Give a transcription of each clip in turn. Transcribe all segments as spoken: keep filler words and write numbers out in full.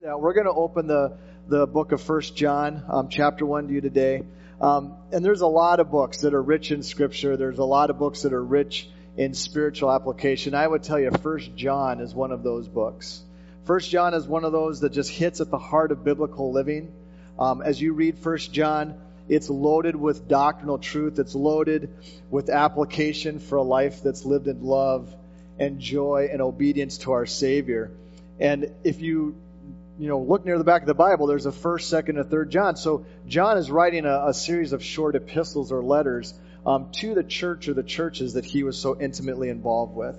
Yeah, we're going to open the, the book of First John, um, chapter one to you today. Um, and there's a lot of books that are rich in Scripture. There's a lot of books that are rich in spiritual application. I would tell you First John is one of those books. First John is one of those that just hits at the heart of biblical living. Um, as you read First John, it's loaded with doctrinal truth. It's loaded with application for a life that's lived in love and joy and obedience to our Savior. And if you You know, look near the back of the Bible, there's a first, second, and third John. So John is writing a, a series of short epistles or letters um, to the church or the churches that he was so intimately involved with.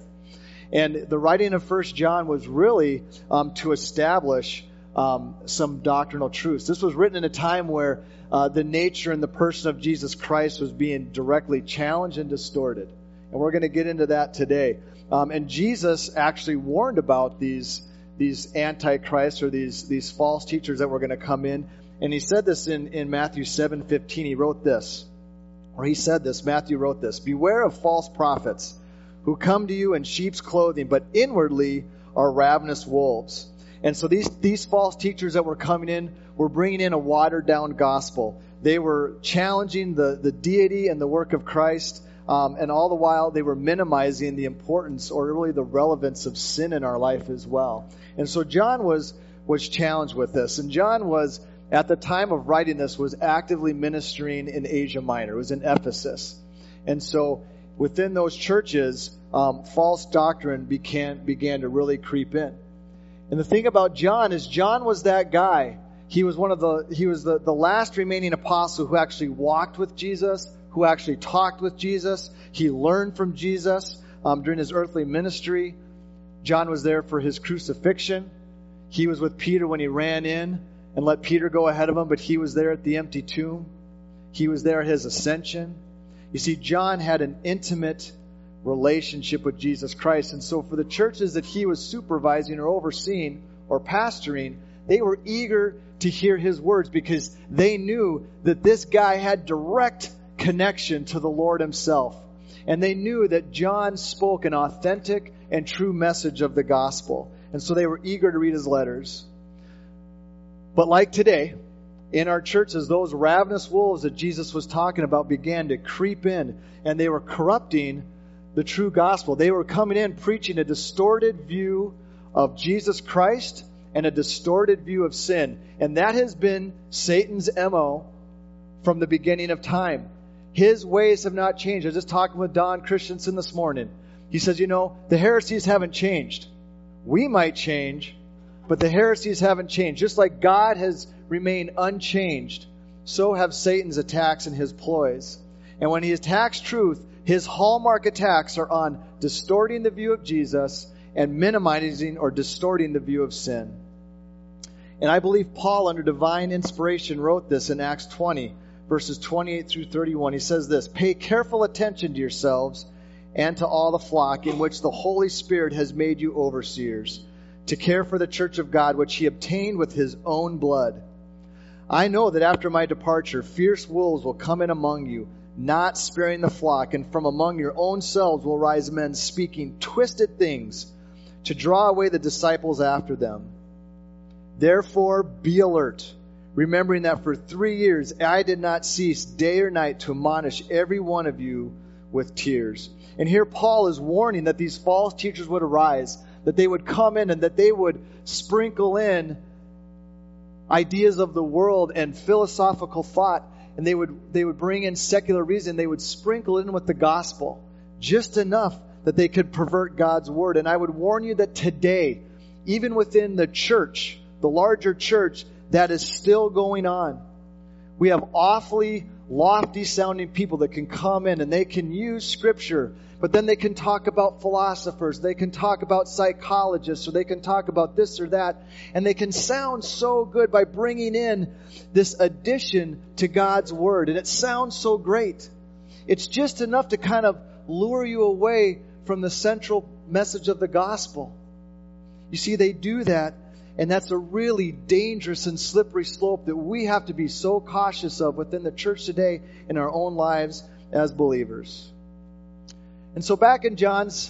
And the writing of First John was really um, to establish um, some doctrinal truths. This was written in a time where uh, the nature and the person of Jesus Christ was being directly challenged and distorted. And we're going to get into that today. Um, and Jesus actually warned about these these antichrists or these, these false teachers that were going to come in. And he said this in, in Matthew seven fifteen. He wrote this, or he said this, Matthew wrote this, "Beware of false prophets who come to you in sheep's clothing, but inwardly are ravenous wolves." And so these, these false teachers that were coming in were bringing in a watered down gospel. They were challenging the, the deity and the work of Christ. Um, and all the while, they were minimizing the importance or really the relevance of sin in our life as well. And so John was was challenged with this. And John was, at the time of writing this, was actively ministering in Asia Minor. It was in Ephesus. And so within those churches, um, false doctrine began, began to really creep in. And the thing about John is John was that guy. He was one of the, he was the, the last remaining apostle who actually walked with Jesus, who actually talked with Jesus. He learned from Jesus um, during his earthly ministry. John was there for his crucifixion. He was with Peter when he ran in and let Peter go ahead of him, but he was there at the empty tomb. He was there at his ascension. You see, John had an intimate relationship with Jesus Christ. And so for the churches that he was supervising or overseeing or pastoring, they were eager to hear his words because they knew that this guy had direct connection to the Lord himself. And they knew that John spoke an authentic and true message of the gospel. And so they were eager to read his letters. But like today, in our churches, those ravenous wolves that Jesus was talking about began to creep in, and they were corrupting the true gospel. They were coming in preaching a distorted view of Jesus Christ and a distorted view of sin. And that has been Satan's M O from the beginning of time. His ways have not changed. I was just talking with Don Christensen this morning. He says, you know, the heresies haven't changed. We might change, but the heresies haven't changed. Just like God has remained unchanged, so have Satan's attacks and his ploys. And when he attacks truth, his hallmark attacks are on distorting the view of Jesus and minimizing or distorting the view of sin. And I believe Paul, under divine inspiration, wrote this in Acts twenty. Verses twenty-eight through thirty-one, he says this, "Pay careful attention to yourselves and to all the flock in which the Holy Spirit has made you overseers, to care for the church of God, which he obtained with his own blood. I know that after my departure, fierce wolves will come in among you, not sparing the flock, and from among your own selves will rise men speaking twisted things to draw away the disciples after them. Therefore, be alert, remembering that for three years I did not cease day or night to admonish every one of you with tears." And here Paul is warning that these false teachers would arise, that they would come in and that they would sprinkle in ideas of the world and philosophical thought, and they would they would bring in secular reason. They would sprinkle in with the gospel, just enough that they could pervert God's word. And I would warn you that today, even within the church, the larger church, that is still going on. We have awfully lofty sounding people that can come in and they can use scripture, but then they can talk about philosophers, they can talk about psychologists, or they can talk about this or that, and they can sound so good by bringing in this addition to God's word, and it sounds so great. It's just enough to kind of lure you away from the central message of the gospel. You see, they do that. And that's a really dangerous and slippery slope that we have to be so cautious of within the church today in our own lives as believers. And so back in John's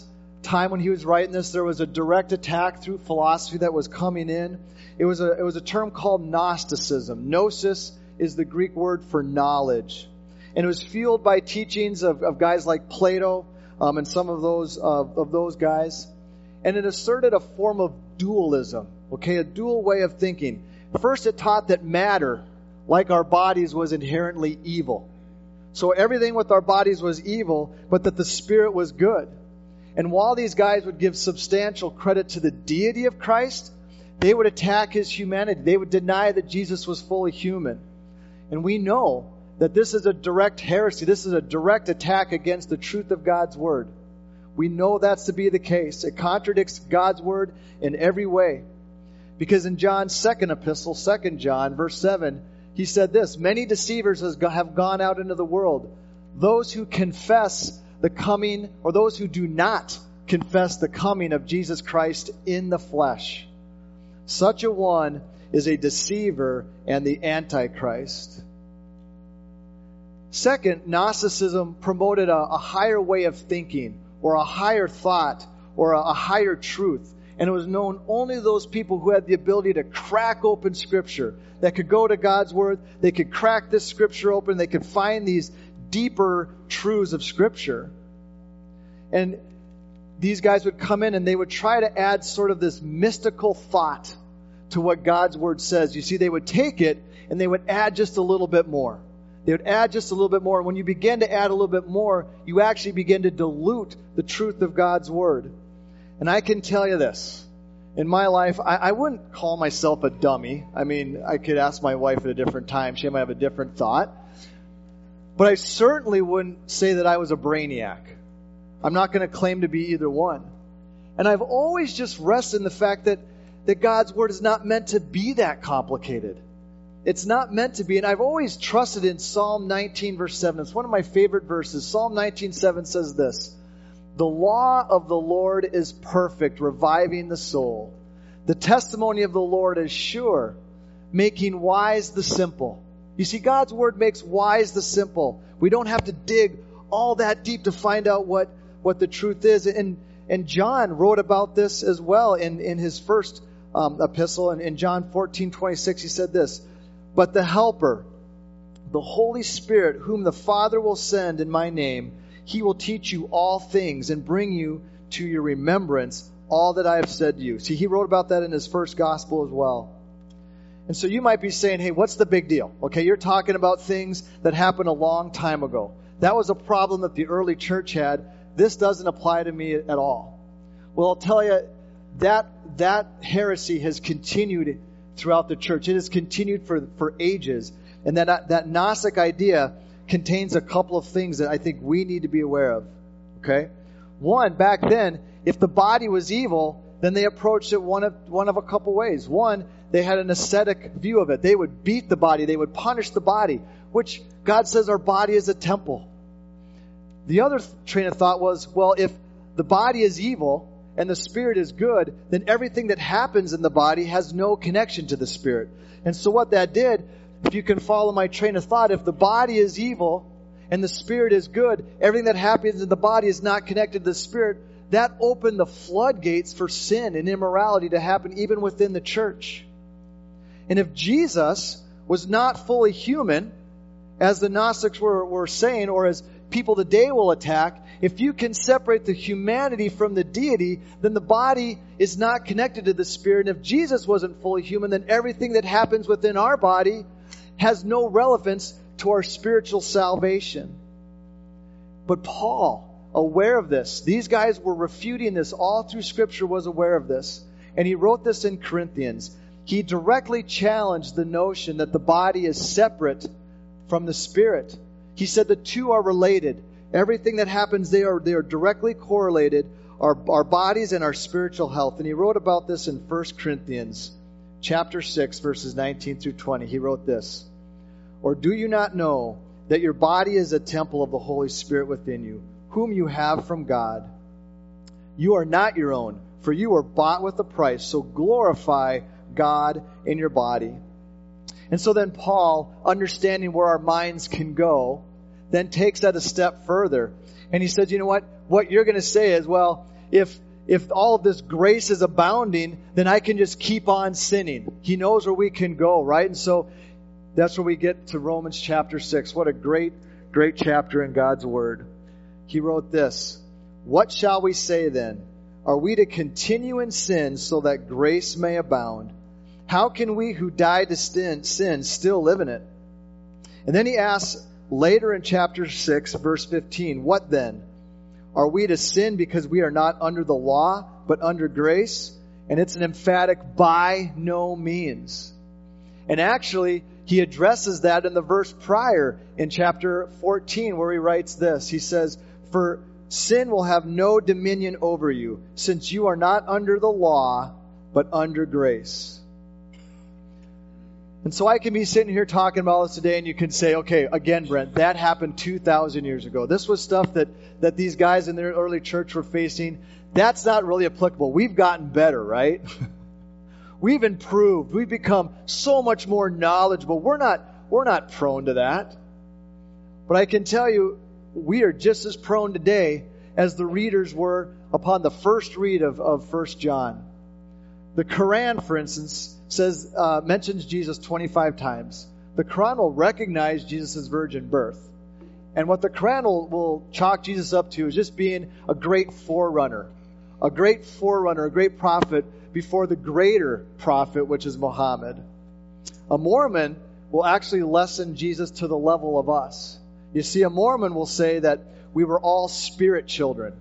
time when he was writing this, there was a direct attack through philosophy that was coming in. It was a, it was a term called Gnosticism. Gnosis is the Greek word for knowledge. And it was fueled by teachings of, of guys like Plato um, and some of those uh, of those guys. And it asserted a form of dualism, okay, a dual way of thinking. First, it taught that matter, like our bodies, was inherently evil. So everything with our bodies was evil, but that the spirit was good. And while these guys would give substantial credit to the deity of Christ, they would attack his humanity. They would deny that Jesus was fully human. And we know that this is a direct heresy. This is a direct attack against the truth of God's word. We know that's to be the case. It contradicts God's word in every way. Because in John's second epistle, Second John, verse seven, he said this, "Many deceivers have gone out into the world, those who confess the coming, or those who do not confess the coming of Jesus Christ in the flesh. Such a one is a deceiver and the Antichrist." Second, Gnosticism promoted a, a higher way of thinking, or a higher thought, or a, a higher truth. And it was known only to those people who had the ability to crack open Scripture, that could go to God's Word, they could crack this Scripture open, they could find these deeper truths of Scripture. And these guys would come in and they would try to add sort of this mystical thought to what God's Word says. You see, they would take it and they would add just a little bit more. They would add just a little bit more. When you begin to add a little bit more, you actually begin to dilute the truth of God's Word. And I can tell you this. In my life, I, I wouldn't call myself a dummy. I mean, I could ask my wife at a different time. She might have a different thought. But I certainly wouldn't say that I was a brainiac. I'm not going to claim to be either one. And I've always just rested in the fact that, that God's Word is not meant to be that complicated. It's not meant to be. And I've always trusted in Psalm nineteen, verse seven. It's one of my favorite verses. Psalm nineteen, seven says this, "The law of the Lord is perfect, reviving the soul. The testimony of the Lord is sure, making wise the simple." You see, God's Word makes wise the simple. We don't have to dig all that deep to find out what, what the truth is. And, and John wrote about this as well in, in his first um, epistle. In, in John fourteen, twenty-six, he said this, "But the Helper, the Holy Spirit, whom the Father will send in my name, He will teach you all things and bring you to your remembrance all that I have said to you." See, he wrote about that in his first gospel as well. And so you might be saying, hey, what's the big deal? Okay, you're talking about things that happened a long time ago. That was a problem that the early church had. This doesn't apply to me at all. Well, I'll tell you, that, that heresy has continued throughout the church. It has continued for, for ages. And that, that Gnostic idea contains a couple of things that I think we need to be aware of. Okay? One, back then, if the body was evil, then they approached it one of one of a couple ways. One, they had an ascetic view of it. They would beat the body. They would punish the body, which God says our body is a temple. The other train of thought was, well, if the body is evil and the spirit is good, then everything that happens in the body has no connection to the spirit. And so what that did, if you can follow my train of thought, if the body is evil and the spirit is good, everything that happens in the body is not connected to the spirit, that opened the floodgates for sin and immorality to happen even within the church. And if Jesus was not fully human, as the Gnostics were, were saying, or as people today will attack, if you can separate the humanity from the deity, then the body is not connected to the spirit. And if Jesus wasn't fully human, then everything that happens within our body has no relevance to our spiritual salvation. But Paul, aware of this, these guys were refuting this all through Scripture, was aware of this. And he wrote this in Corinthians. He directly challenged the notion that the body is separate from the spirit. He said the two are related. Everything that happens, they are, they are directly correlated, our, our bodies and our spiritual health. And he wrote about this in First Corinthians chapter six, verses nineteen through twenty. He wrote this, "Or do you not know that your body is a temple of the Holy Spirit within you, whom you have from God? You are not your own, for you were bought with a price. So glorify God in your body." And so then Paul, understanding where our minds can go, then takes that a step further. And he says, you know what? What you're going to say is, well, if if all of this grace is abounding, then I can just keep on sinning. He knows where we can go, right? And so that's where we get to Romans chapter six. What a great, great chapter in God's Word. He wrote this, "What shall we say then? Are we to continue in sin so that grace may abound? How can we who died to sin, sin still live in it?" And then he asks later in chapter six, verse fifteen, "What then? Are we to sin because we are not under the law, but under grace?" And it's an emphatic by no means. And actually, he addresses that in the verse prior in chapter fourteen, where he writes this. He says, "For sin will have no dominion over you, since you are not under the law, but under grace." And so I can be sitting here talking about this today, and you can say, okay, again, Brent, that happened two thousand years ago. This was stuff that, that these guys in their early church were facing. That's not really applicable. We've gotten better, right? We've improved. We've become so much more knowledgeable. We're not, we're not prone to that. But I can tell you, we are just as prone today as the readers were upon the first read of, of First John. The Quran, for instance, says uh, mentions Jesus twenty-five times. The Quran will recognize Jesus' virgin birth. And what the Quran will, will chalk Jesus up to is just being a great forerunner. A great forerunner, a great prophet before the greater prophet, which is Muhammad. A Mormon will actually lessen Jesus to the level of us. You see, a Mormon will say that we were all spirit children.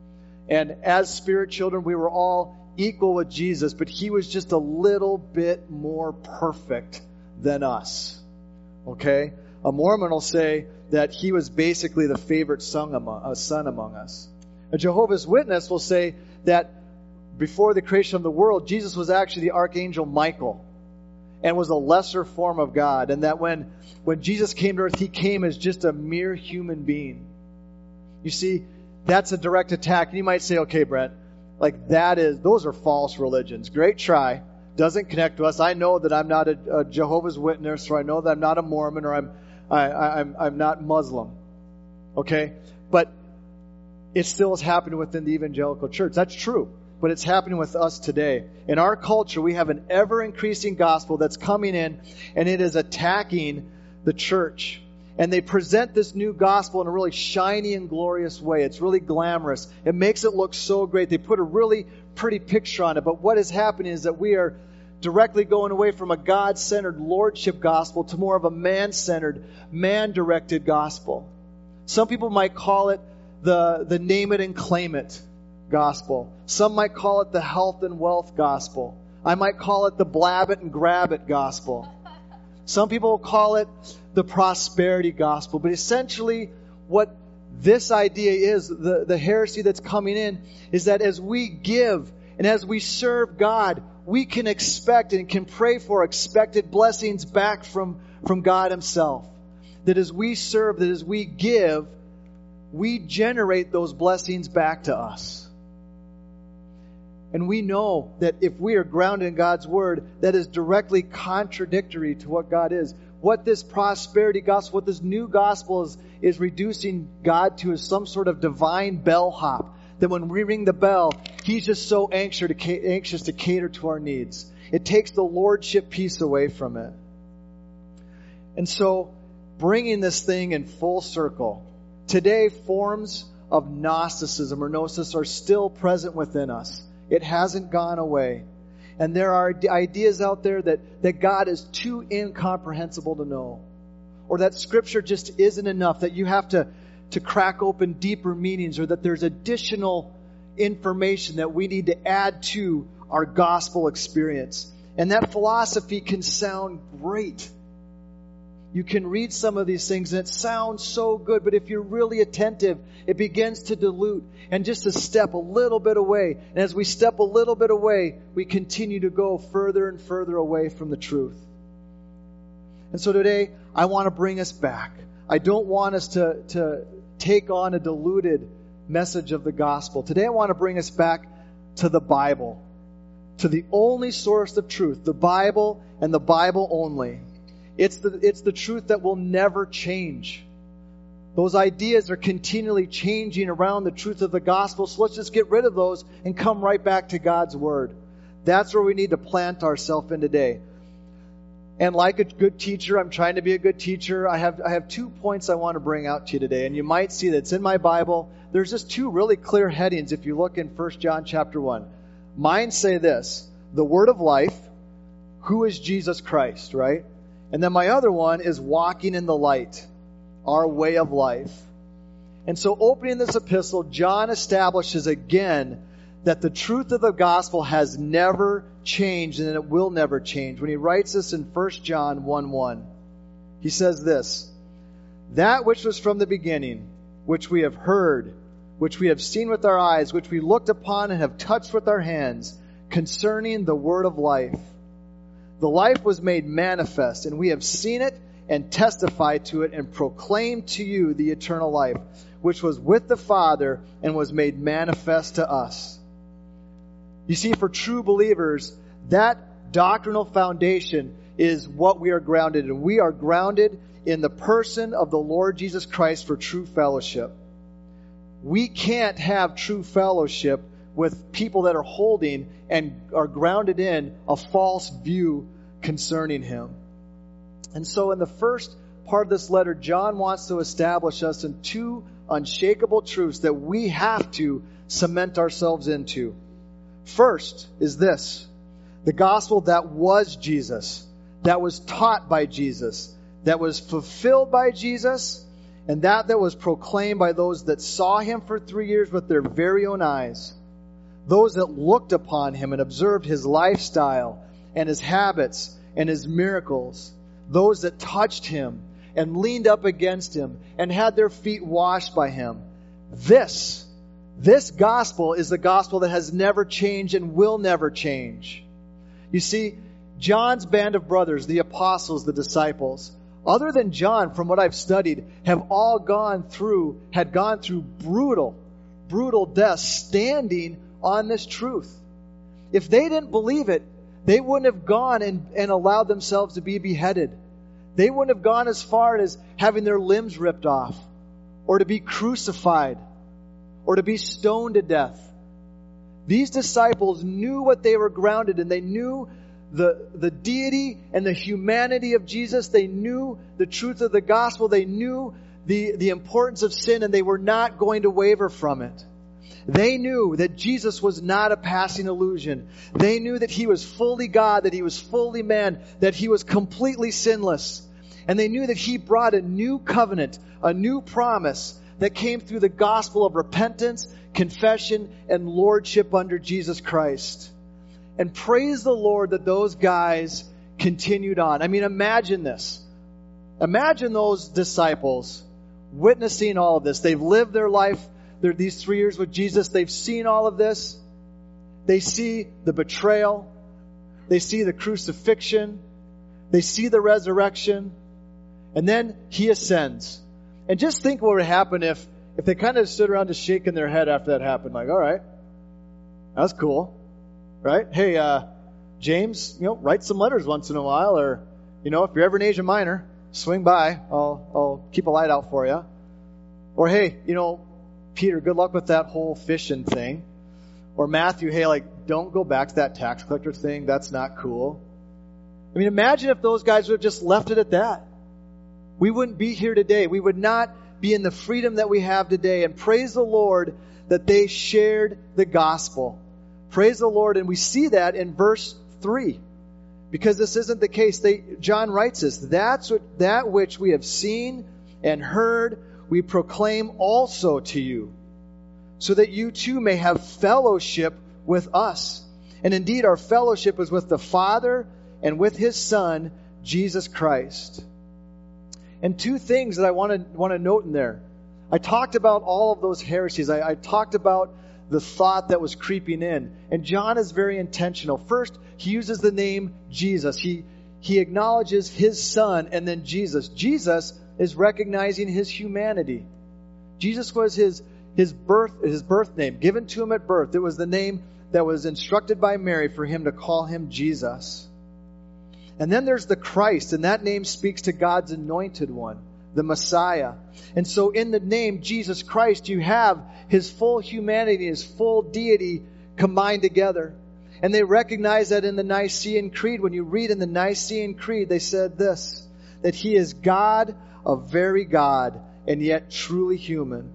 And as spirit children, we were all equal with Jesus, but he was just a little bit more perfect than us. Okay? A Mormon will say that he was basically the favorite son among, uh, son among us. A Jehovah's Witness will say that before the creation of the world, Jesus was actually the Archangel Michael and was a lesser form of God. And that when, when Jesus came to earth, he came as just a mere human being. You see, that's a direct attack. And you might say, okay, Brent, like that is, those are false religions. Great try. Doesn't connect to us. I know that I'm not a, a Jehovah's Witness, or I know that I'm not a Mormon, or I'm, I, I, I'm, I'm not Muslim. Okay? But it still is happening within the evangelical church. That's true. But it's happening with us today. In our culture, we have an ever-increasing gospel that's coming in, and it is attacking the church. And they present this new gospel in a really shiny and glorious way. It's really glamorous. It makes it look so great. They put a really pretty picture on it. But what is happening is that we are directly going away from a God-centered lordship gospel to more of a man-centered, man-directed gospel. Some people might call it the, the name it and claim it gospel. Some might call it the health and wealth gospel. I might call it the blab it and grab it gospel. Some people will call it the prosperity gospel. But essentially, what this idea is, the, the heresy that's coming in, is that as we give and as we serve God, we can expect and can pray for expected blessings back from, from God Himself. That as we serve, that as we give, we generate those blessings back to us. And we know that if we are grounded in God's Word, that is directly contradictory to what God is. What this prosperity gospel, what this new gospel is, is reducing God to is some sort of divine bellhop. That when we ring the bell, He's just so anxious to, anxious to cater to our needs. It takes the lordship piece away from it. And so, bringing this thing in full circle, today forms of Gnosticism or Gnosis are still present within us. It hasn't gone away. And there are ideas out there that, that God is too incomprehensible to know. Or that Scripture just isn't enough, that you have to, to crack open deeper meanings, or that there's additional information that we need to add to our gospel experience. And that philosophy can sound great. You can read some of these things and it sounds so good, but if you're really attentive, it begins to dilute and just to step a little bit away. And as we step a little bit away, we continue to go further and further away from the truth. And so today, I want to bring us back. I don't want us to, to take on a diluted message of the gospel. Today, I want to bring us back to the Bible, to the only source of truth, the Bible and the Bible only. It's the, it's the truth that will never change. Those ideas are continually changing around the truth of the gospel, so let's just get rid of those and come right back to God's word. That's where we need to plant ourselves in today. And like a good teacher, I'm trying to be a good teacher. I have I have two points I want to bring out to you today. And you might see that it's in my Bible. There's just two really clear headings if you look in First John chapter one. Mine say this, the word of life, who is Jesus Christ, right? And then my other one is walking in the light, our way of life. And so opening this epistle, John establishes again that the truth of the gospel has never changed and it will never change. When he writes this in First John one one, he says this, that which was from the beginning, which we have heard, which we have seen with our eyes, which we looked upon and have touched with our hands, concerning the word of life. The life was made manifest, and we have seen it and testified to it and proclaimed to you the eternal life, which was with the Father and was made manifest to us. You see, for true believers, that doctrinal foundation is what we are grounded in. We are grounded in the person of the Lord Jesus Christ for true fellowship. We can't have true fellowship with people that are holding and are grounded in a false view concerning Him. And so in the first part of this letter, John wants to establish us in two unshakable truths that we have to cement ourselves into. First is this, the gospel that was Jesus, that was taught by Jesus, that was fulfilled by Jesus, and that that was proclaimed by those that saw Him for three years with their very own eyes. Those that looked upon Him and observed His lifestyle and His habits and His miracles. Those that touched Him and leaned up against Him and had their feet washed by Him. This, this gospel is the gospel that has never changed and will never change. You see, John's band of brothers, the apostles, the disciples, other than John, from what I've studied, have all gone through, had gone through brutal, brutal deaths standing on this truth. If they didn't believe it, they wouldn't have gone and, and allowed themselves to be beheaded. They wouldn't have gone as far as having their limbs ripped off, or to be crucified, or to be stoned to death. These disciples knew what they were grounded in. They knew the, the deity and the humanity of Jesus. They knew the truth of the gospel. They knew the, the importance of sin, and they were not going to waver from it. They knew that Jesus was not a passing illusion. They knew that He was fully God, that He was fully man, that He was completely sinless. And they knew that He brought a new covenant, a new promise that came through the gospel of repentance, confession, and lordship under Jesus Christ. And praise the Lord that those guys continued on. I mean, imagine this. Imagine those disciples witnessing all of this. They've lived their life, they're these three years with Jesus. They've seen all of this. They see the betrayal. They see the crucifixion. They see the resurrection. And then He ascends. And just think what would happen if, if they kind of stood around just shaking their head after that happened. Like, all right, that's cool. Right? Hey, uh, James, you know, write some letters once in a while. Or, you know, if you're ever in Asia Minor, swing by. I'll, I'll keep a light out for you. Or, hey, you know, Peter, good luck with that whole fishing thing. Or Matthew, hey, like, don't go back to that tax collector thing. That's not cool. I mean, imagine if those guys would have just left it at that. We wouldn't be here today. We would not be in the freedom that we have today. And praise the Lord that they shared the gospel. Praise the Lord. And we see that in verse three. Because this isn't the case. They, John writes this. That's what, that which we have seen and heard, we proclaim also to you, so that you too may have fellowship with us. And indeed, our fellowship is with the Father and with His Son, Jesus Christ. And two things that I want to want to note in there. I talked about all of those heresies. I, I talked about the thought that was creeping in. And John is very intentional. First, he uses the name Jesus. He, he acknowledges His Son and then Jesus. Jesus is recognizing His humanity. Jesus was his, his birth, his birth name, given to Him at birth. It was the name that was instructed by Mary for Him to call Him Jesus. And then there's the Christ, and that name speaks to God's anointed one, the Messiah. And so in the name Jesus Christ, you have his full humanity, his full deity combined together. And they recognize that in the Nicene Creed. When you read in the Nicene Creed, they said this, that he is God, a very God, and yet truly human.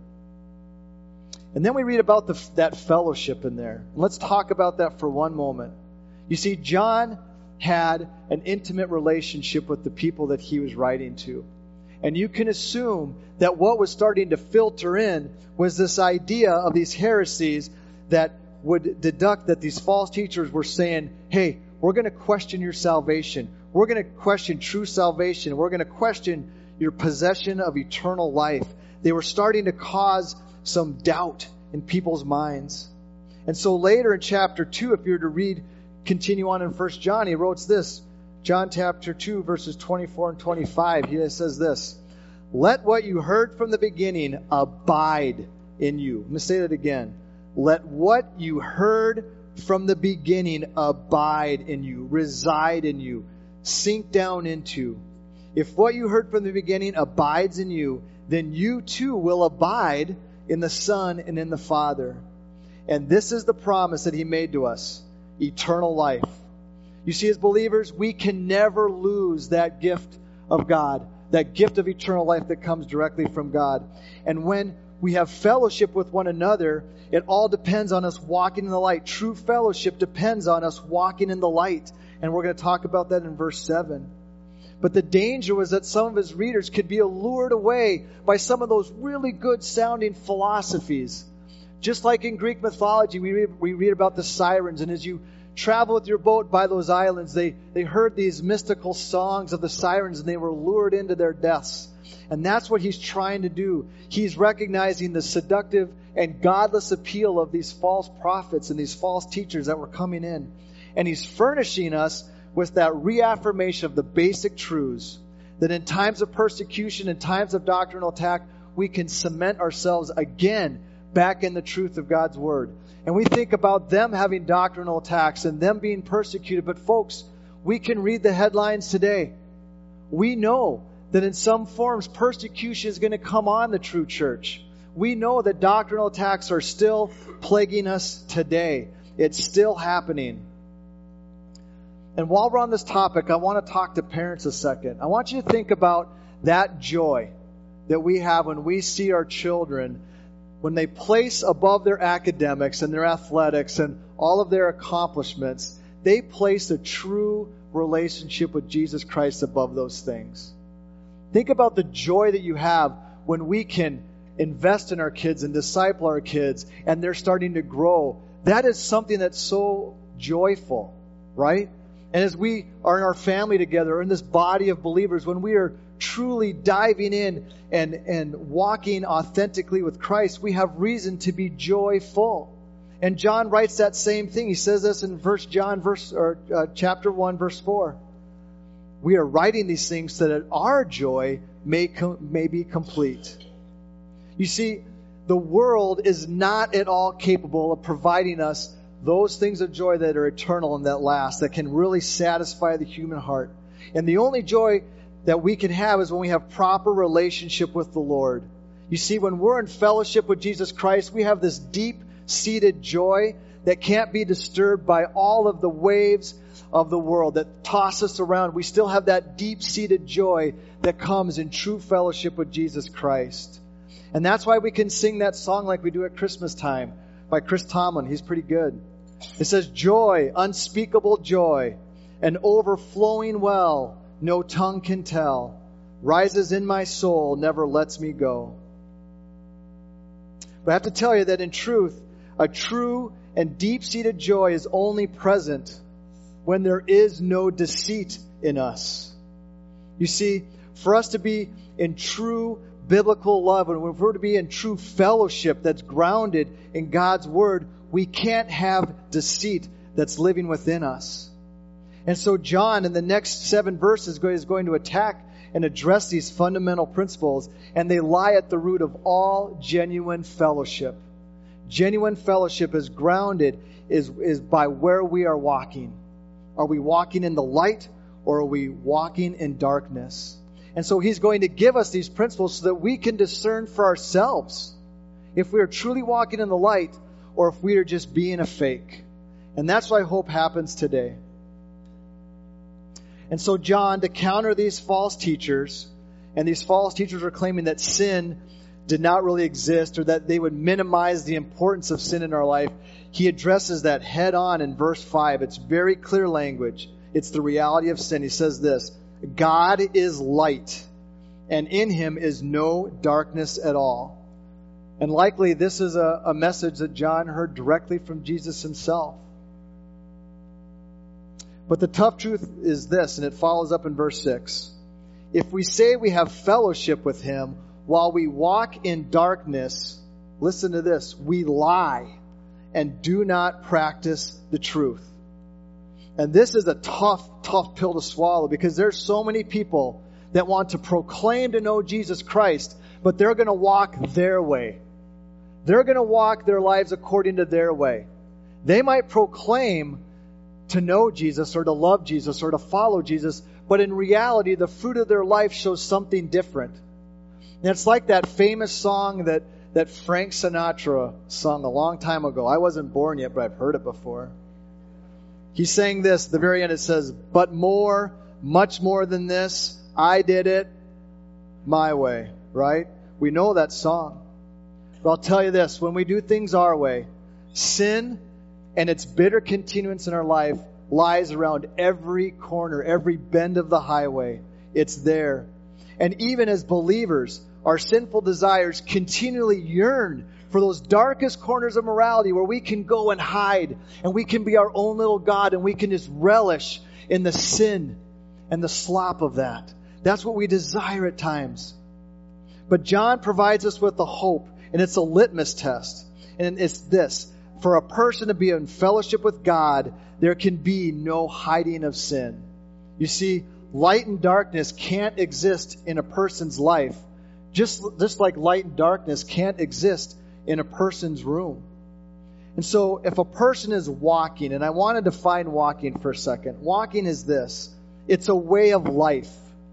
And then we read about the, that fellowship in there. Let's talk about that for one moment. You see, John had an intimate relationship with the people that he was writing to. And you can assume that what was starting to filter in was this idea of these heresies that would deduct that these false teachers were saying, hey, we're going to question your salvation. We're going to question true salvation. We're going to question your possession of eternal life. They were starting to cause some doubt in people's minds. And so later in chapter two, if you were to read, continue on in First John, he wrote this, John chapter two, verses twenty-four and twenty-five. He says this, let what you heard from the beginning abide in you. Let me say that again. Let what you heard from the beginning abide in you, reside in you, sink down into. If what you heard from the beginning abides in you, then you too will abide in the Son and in the Father. And this is the promise that he made to us, eternal life. You see, as believers, we can never lose that gift of God, that gift of eternal life that comes directly from God. And when we have fellowship with one another, it all depends on us walking in the light. True fellowship depends on us walking in the light. And we're going to talk about that in verse seven. But the danger was that some of his readers could be allured away by some of those really good sounding philosophies. Just like in Greek mythology, we read, we read about the sirens. And as you travel with your boat by those islands, they, they heard these mystical songs of the sirens and they were lured into their deaths. And that's what he's trying to do. He's recognizing the seductive and godless appeal of these false prophets and these false teachers that were coming in. And he's furnishing us with that reaffirmation of the basic truths that in times of persecution, in times of doctrinal attack, we can cement ourselves again back in the truth of God's Word. And we think about them having doctrinal attacks and them being persecuted. But folks, we can read the headlines today. We know that in some forms persecution is going to come on the true church. We know that doctrinal attacks are still plaguing us today. It's still happening. And while we're on this topic, I want to talk to parents a second. I want you to think about that joy that we have when we see our children, when they place above their academics and their athletics and all of their accomplishments, they place a true relationship with Jesus Christ above those things. Think about the joy that you have when we can invest in our kids and disciple our kids and they're starting to grow. That is something that's so joyful, right? And as we are in our family together, in this body of believers, when we are truly diving in and, and walking authentically with Christ, we have reason to be joyful. And John writes that same thing. He says this in First John verse or uh, chapter one, verse four. We are writing these things so that our joy may com- may be complete. You see, the world is not at all capable of providing us those things of joy that are eternal and that last, that can really satisfy the human heart. And the only joy that we can have is when we have proper relationship with the Lord. You see, when we're in fellowship with Jesus Christ, we have this deep-seated joy that can't be disturbed by all of the waves of the world that toss us around. We still have that deep-seated joy that comes in true fellowship with Jesus Christ. And that's why we can sing that song like we do at Christmas time by Chris Tomlin. He's pretty good. It says, joy, unspeakable joy, an overflowing well, no tongue can tell, rises in my soul, never lets me go. But I have to tell you that in truth, a true and deep-seated joy is only present when there is no deceit in us. You see, for us to be in true biblical love, and if we're to be in true fellowship that's grounded in God's Word, we can't have deceit that's living within us. And so John, in the next seven verses, is going to attack and address these fundamental principles, and they lie at the root of all genuine fellowship. Genuine fellowship is grounded, is, is by where we are walking. Are we walking in the light, or are we walking in darkness? And so He's going to give us these principles so that we can discern for ourselves if we are truly walking in the light or if we are just being a fake. And that's what I hope happens today. And so John, to counter these false teachers, and these false teachers are claiming that sin did not really exist or that they would minimize the importance of sin in our life, he addresses that head on in verse five. It's very clear language. It's the reality of sin. He says this, God is light, and in Him is no darkness at all. And likely this is a, a message that John heard directly from Jesus Himself. But the tough truth is this, and it follows up in verse six. If we say we have fellowship with Him while we walk in darkness, listen to this, we lie and do not practice the truth. And this is a tough, tough pill to swallow, because there's so many people that want to proclaim to know Jesus Christ, but they're going to walk their way. They're going to walk their lives according to their way. They might proclaim to know Jesus or to love Jesus or to follow Jesus, but in reality, the fruit of their life shows something different. And it's like that famous song that, that Frank Sinatra sung a long time ago. I wasn't born yet, but I've heard it before. He sang this, at the very end it says, but more, much more than this, I did it my way, right? We know that song. But I'll tell you this, when we do things our way, sin and its bitter continuance in our life lies around every corner, every bend of the highway. It's there. And even as believers, our sinful desires continually yearn for those darkest corners of morality where we can go and hide and we can be our own little God and we can just relish in the sin and the slop of that. That's what we desire at times. But John provides us with the hope, and it's a litmus test. And it's this. For a person to be in fellowship with God, there can be no hiding of sin. You see, light and darkness can't exist in a person's life, just, just like light and darkness can't exist in a person's room. And so if a person is walking, and I want to define walking for a second. Walking is this. It's a way of life.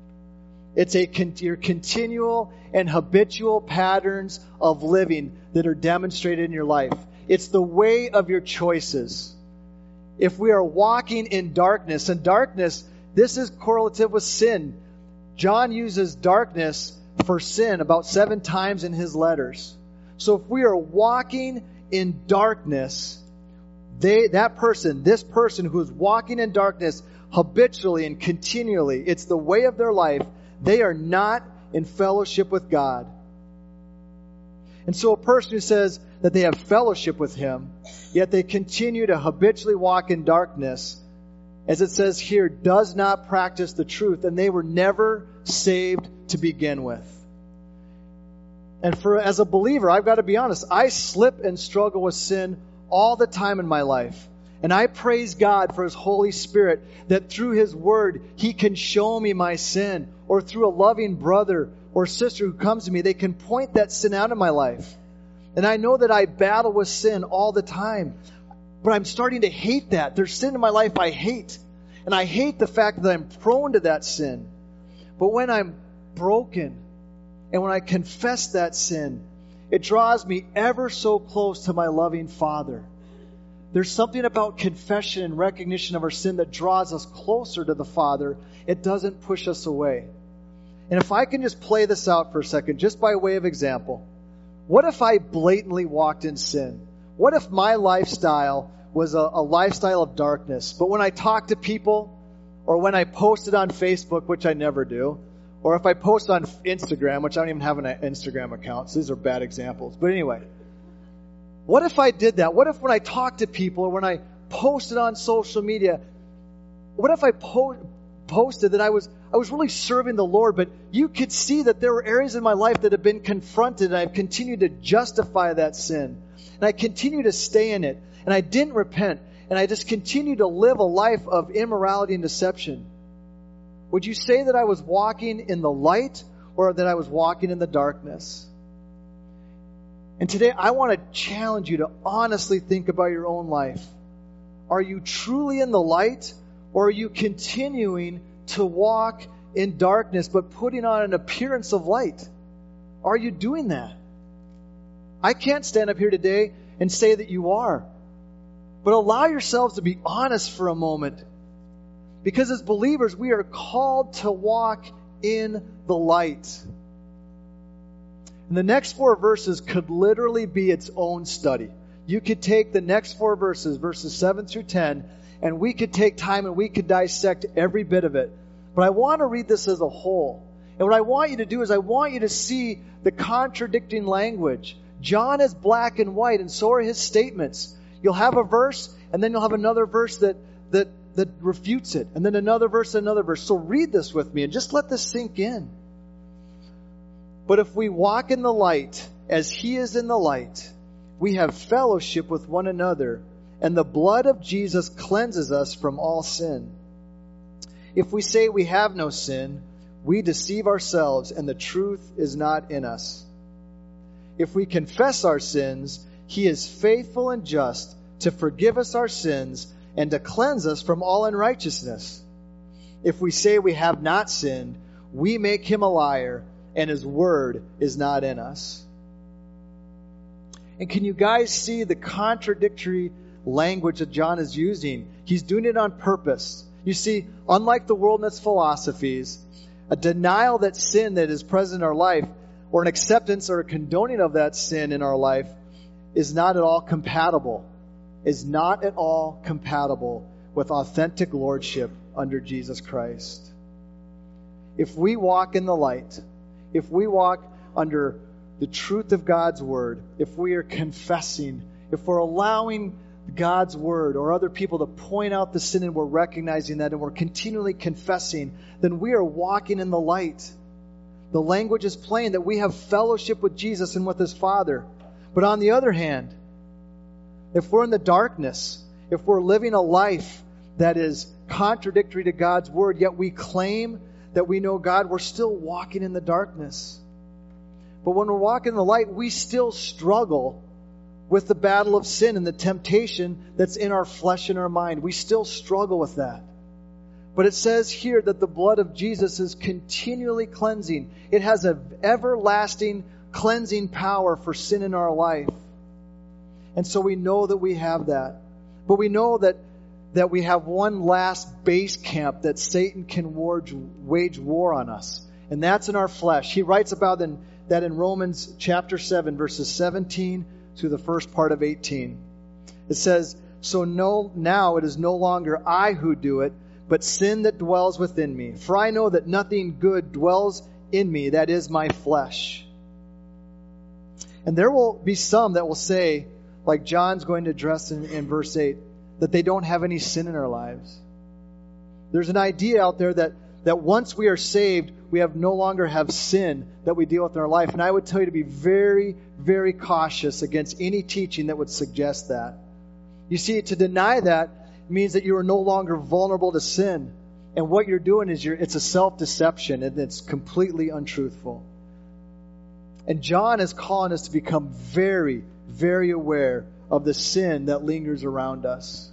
It's a your continual and habitual patterns of living that are demonstrated in your life. It's the way of your choices. If we are walking in darkness, and darkness, this is correlative with sin. John uses darkness for sin about seven times in his letters. So if we are walking in darkness, they, that person, this person who is walking in darkness habitually and continually, it's the way of their life, they are not in fellowship with God. And so a person who says that they have fellowship with Him, yet they continue to habitually walk in darkness, as it says here, does not practice the truth, and they were never saved to begin with. And for as a believer, I've got to be honest, I slip and struggle with sin all the time in my life. And I praise God for His Holy Spirit that through His Word, He can show me my sin. Or through a loving brother or sister who comes to me, they can point that sin out of my life. And I know that I battle with sin all the time. But I'm starting to hate that. There's sin in my life I hate. And I hate the fact that I'm prone to that sin. But when I'm broken and when I confess that sin, it draws me ever so close to my loving Father. There's something about confession and recognition of our sin that draws us closer to the Father. It doesn't push us away. And if I can just play this out for a second, just by way of example, what if I blatantly walked in sin? What if my lifestyle was a, a lifestyle of darkness, but when I talk to people, or when I posted on Facebook, which I never do, or if I post on Instagram, which I don't even have an Instagram account, so these are bad examples. But anyway, what if I did that? What if when I talk to people, or when I posted on social media, what if I po- posted that I was I was really serving the Lord, but you could see that there were areas in my life that have been confronted, and I've continued to justify that sin. And I continue to stay in it. And I didn't repent. And I just continue to live a life of immorality and deception. Would you say that I was walking in the light or that I was walking in the darkness? And today I want to challenge you to honestly think about your own life. Are you truly in the light, or are you continuing to walk in darkness, but putting on an appearance of light? Are you doing that? I can't stand up here today and say that you are. But allow yourselves to be honest for a moment. Because as believers, we are called to walk in the light. And the next four verses could literally be its own study. You could take the next four verses, verses seven through ten, and we could take time and we could dissect every bit of it. But I want to read this as a whole. And what I want you to do is I want you to see the contradicting language. John is black and white, and so are his statements. You'll have a verse, and then you'll have another verse that, that, that refutes it, and then another verse, another verse. So read this with me and just let this sink in. But if we walk in the light as he is in the light, we have fellowship with one another, and the blood of Jesus cleanses us from all sin. If we say we have no sin, we deceive ourselves, and the truth is not in us. If we confess our sins, he is faithful and just to forgive us our sins and to cleanse us from all unrighteousness. If we say we have not sinned, we make him a liar, and his word is not in us. And can you guys see the contradictory language that John is using? He's doing it on purpose. You see, unlike the world and its philosophies, a denial that sin that is present in our life, or an acceptance or a condoning of that sin in our life, is not at all compatible, is not at all compatible with authentic lordship under Jesus Christ. If we walk in the light, if we walk under the truth of God's word, if we are confessing, if we're allowing God's word or other people to point out the sin and we're recognizing that and we're continually confessing, then we are walking in the light. The language is plain that we have fellowship with Jesus and with his Father. But on the other hand, if we're in the darkness, if we're living a life that is contradictory to God's word, yet we claim that we know God, we're still walking in the darkness. But when we're walking in the light, we still struggle with the battle of sin and the temptation that's in our flesh and our mind. We still struggle with that. But it says here that the blood of Jesus is continually cleansing. It has an everlasting cleansing power for sin in our life. And so we know that we have that. But we know that, that we have one last base camp that Satan can wage, wage war on us. And that's in our flesh. He writes about in, that in Romans chapter seven, verses seventeen to the first part of eighteen. It says, So no, now it is no longer I who do it, but sin that dwells within me. For I know that nothing good dwells in me, that is my flesh. And there will be some that will say, like John's going to address in, in verse eight, that they don't have any sin in our lives. There's an idea out there that, that once we are saved, we have no longer have sin that we deal with in our life. And I would tell you to be very, very cautious against any teaching that would suggest that. You see, to deny that means that you are no longer vulnerable to sin. And what you're doing is you're, it's a self-deception, and it's completely untruthful. And John is calling us to become very, very aware of the sin that lingers around us.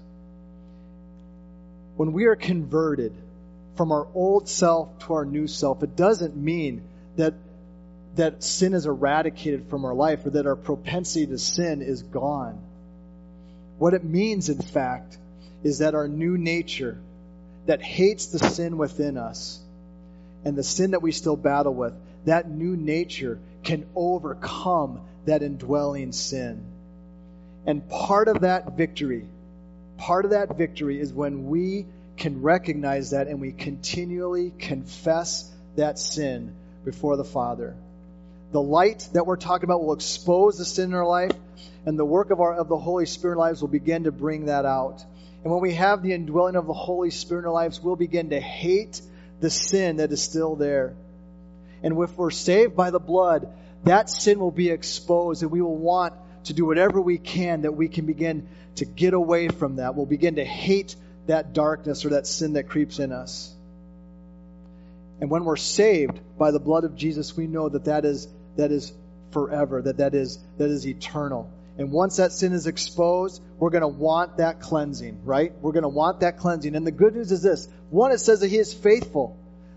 When we are converted from our old self to our new self, it doesn't mean that, that sin is eradicated from our life or that our propensity to sin is gone. What it means, in fact, is that our new nature that hates the sin within us and the sin that we still battle with, that new nature can overcome that indwelling sin. And part of that victory, part of that victory is when we can recognize that and we continually confess that sin before the Father. The light that we're talking about will expose the sin in our life, and the work of our of the Holy Spirit in our lives will begin to bring that out. And when we have the indwelling of the Holy Spirit in our lives, we'll begin to hate the sin that is still there. And if we're saved by the blood, that sin will be exposed, and we will want to do whatever we can that we can begin to get away from that. We'll begin to hate that darkness or that sin that creeps in us. And when we're saved by the blood of Jesus, we know that that is, that is forever, that that is, that is eternal. And once that sin is exposed, we're going to want that cleansing, right? We're going to want that cleansing. And the good news is this. One, it says that he is faithful.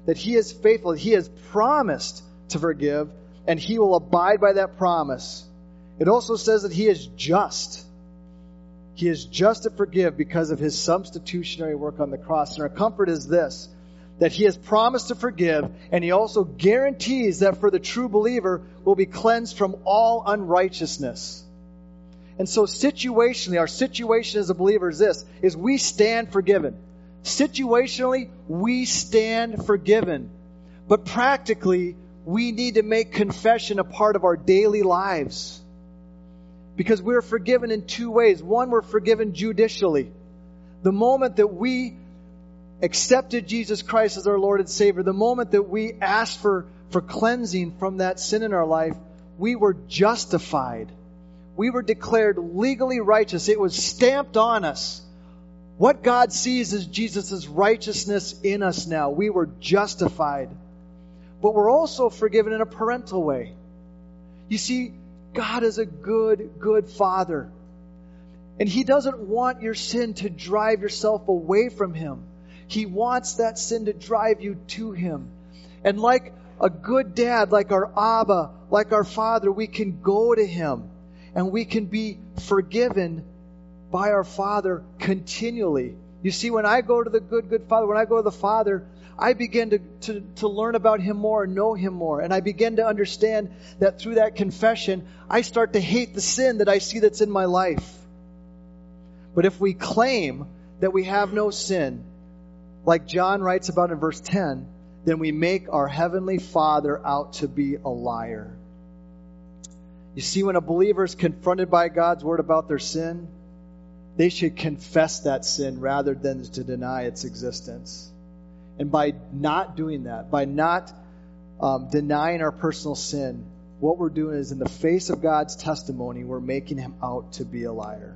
that He is faithful, that He has promised to forgive, and He will abide by that promise. It also says that He is just. He is just to forgive because of His substitutionary work on the cross. And our comfort is this, that He has promised to forgive, and He also guarantees that for the true believer will be cleansed from all unrighteousness. And so situationally, our situation as a believer is this, is we stand forgiven. Situationally, we stand forgiven. But practically, we need to make confession a part of our daily lives. Because we're forgiven in two ways. One, we're forgiven judicially. The moment that we accepted Jesus Christ as our Lord and Savior, the moment that we asked for, for cleansing from that sin in our life, we were justified. We were declared legally righteous. It was stamped on us. What God sees is Jesus' righteousness in us now. We were justified. But we're also forgiven in a parental way. You see, God is a good, good Father. And He doesn't want your sin to drive yourself away from Him. He wants that sin to drive you to Him. And like a good dad, like our Abba, like our Father, we can go to Him. And we can be forgiven by our Father continually. You see, when I go to the good, good Father, when I go to the Father, I begin to, to, to learn about Him more and know Him more. And I begin to understand that through that confession, I start to hate the sin that I see that's in my life. But if we claim that we have no sin, like John writes about in verse ten, then we make our Heavenly Father out to be a liar. You see, when a believer is confronted by God's Word about their sin, they should confess that sin rather than to deny its existence. And by not doing that, by not um, denying our personal sin, what we're doing is in the face of God's testimony, we're making Him out to be a liar.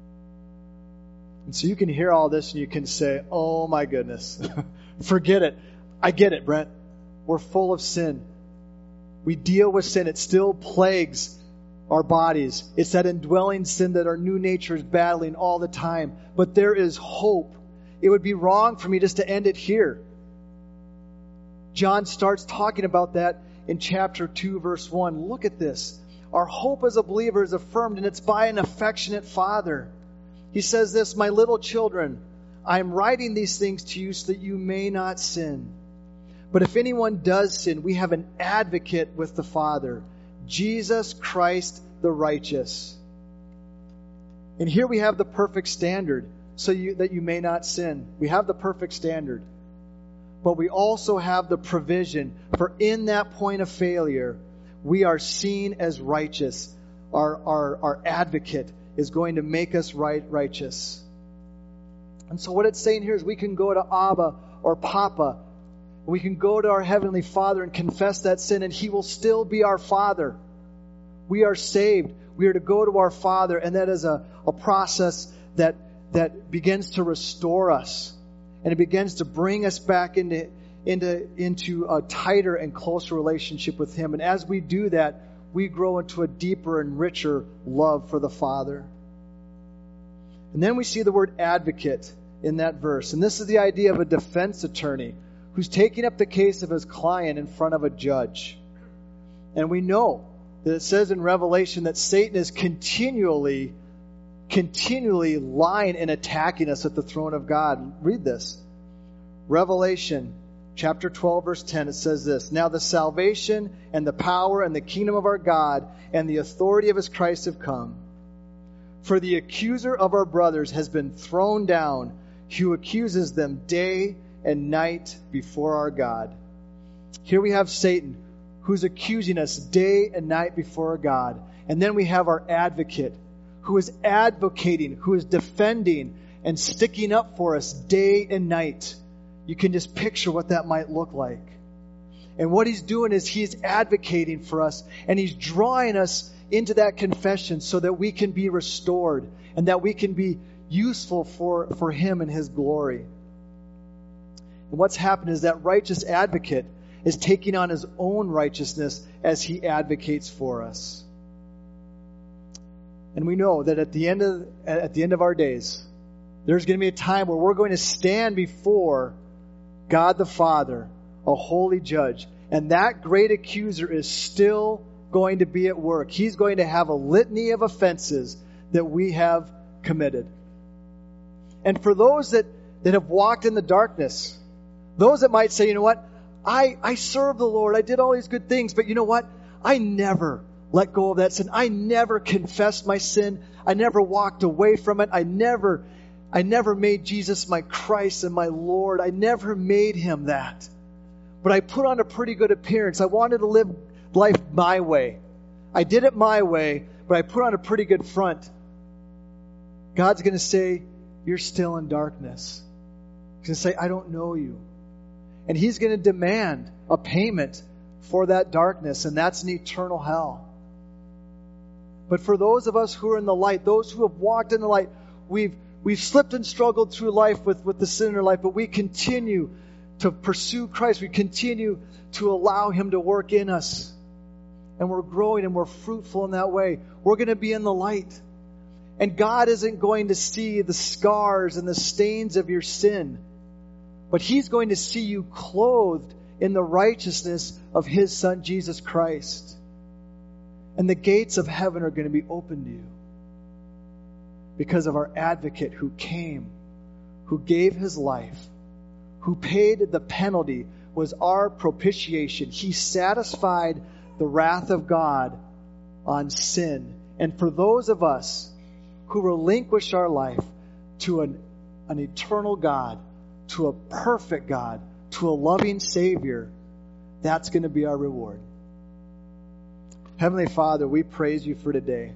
And so you can hear all this and you can say, oh my goodness, forget it. I get it, Brent. We're full of sin. We deal with sin. It still plagues our bodies. It's that indwelling sin that our new nature is battling all the time. But there is hope. It would be wrong for me just to end it here. John starts talking about that in chapter two, verse one. Look at this. Our hope as a believer is affirmed, and it's by an affectionate Father. He says this, my little children, I am writing these things to you so that you may not sin. But if anyone does sin, we have an advocate with the Father, Jesus Christ the righteous. And here we have the perfect standard so you, that you may not sin. We have the perfect standard. But we also have the provision for in that point of failure, we are seen as righteous. Our, our, our advocate is going to make us right, righteous. And so what it's saying here is we can go to Abba or Papa. We can go to our Heavenly Father and confess that sin, and He will still be our Father. We are saved. We are to go to our Father, and that is a, a process that, that begins to restore us. And it begins to bring us back into, into, into a tighter and closer relationship with Him. And as we do that, we grow into a deeper and richer love for the Father. And then we see the word advocate in that verse. And this is the idea of a defense attorney who's taking up the case of his client in front of a judge. And we know that it says in Revelation that Satan is continually, continually lying and attacking us at the throne of God. Read this. Revelation chapter twelve, verse ten, it says this, now the salvation and the power and the kingdom of our God and the authority of His Christ have come. For the accuser of our brothers has been thrown down, who accuses them day and night before our God. Here we have Satan, who's accusing us day and night before God. And then we have our advocate, who is advocating, who is defending and sticking up for us day and night. You can just picture what that might look like. And what he's doing is he's advocating for us, and he's drawing us into that confession so that we can be restored and that we can be useful for, for Him and His glory. And what's happened is that righteous advocate is taking on his own righteousness as he advocates for us. And we know that at the end of at the end of our days, there's going to be a time where we're going to stand before God the Father, a holy judge. And that great accuser is still going to be at work. He's going to have a litany of offenses that we have committed. And for those that, that have walked in the darkness, those that might say, you know what, I, I serve the Lord, I did all these good things, but you know what, I never let go of that sin. I never confessed my sin. I never walked away from it. I never, I never made Jesus my Christ and my Lord. I never made him that. But I put on a pretty good appearance. I wanted to live life my way. I did it my way, but I put on a pretty good front. God's going to say, you're still in darkness. He's going to say, I don't know you. And he's going to demand a payment for that darkness, and that's an eternal hell. But for those of us who are in the light, those who have walked in the light, we've we've slipped and struggled through life with, with the sin in our life, but we continue to pursue Christ. We continue to allow him to work in us. And we're growing and we're fruitful in that way. We're going to be in the light. And God isn't going to see the scars and the stains of your sin, but he's going to see you clothed in the righteousness of his Son, Jesus Christ. And the gates of heaven are going to be open to you because of our advocate who came, who gave his life, who paid the penalty, was our propitiation. He satisfied the wrath of God on sin. And for those of us who relinquish our life to an, an eternal God, to a perfect God, to a loving Savior, that's going to be our reward. Heavenly Father, we praise you for today.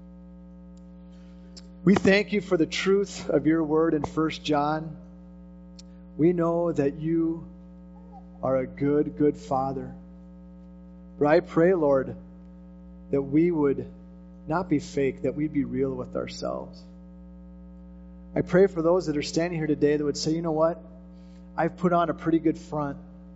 We thank you for the truth of your word in First John. We know that you are a good, good Father. But I pray, Lord, that we would not be fake, that we'd be real with ourselves. I pray for those that are standing here today that would say, you know what? I've put on a pretty good front.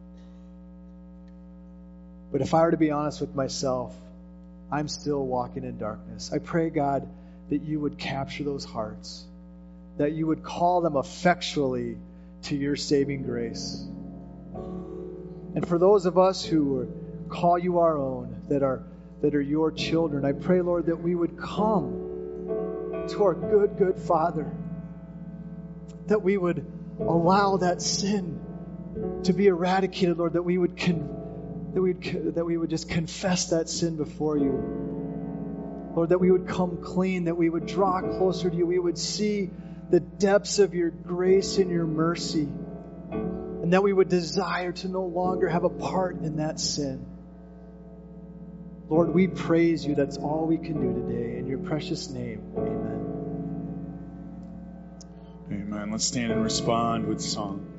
But if I were to be honest with myself, I'm still walking in darkness. I pray, God, that you would capture those hearts, that you would call them effectually to your saving grace. And for those of us who call you our own, that are that are your children, I pray, Lord, that we would come to our good, good Father, that we would allow that sin to be eradicated, Lord, that we would con- that we would that we would just confess that sin before you, Lord, that we would come clean, that we would draw closer to you, we would see the depths of your grace and your mercy, and that we would desire to no longer have a part in that sin. Lord, we praise you. That's all we can do today. In your precious name, amen. Amen. Let's stand and respond with song.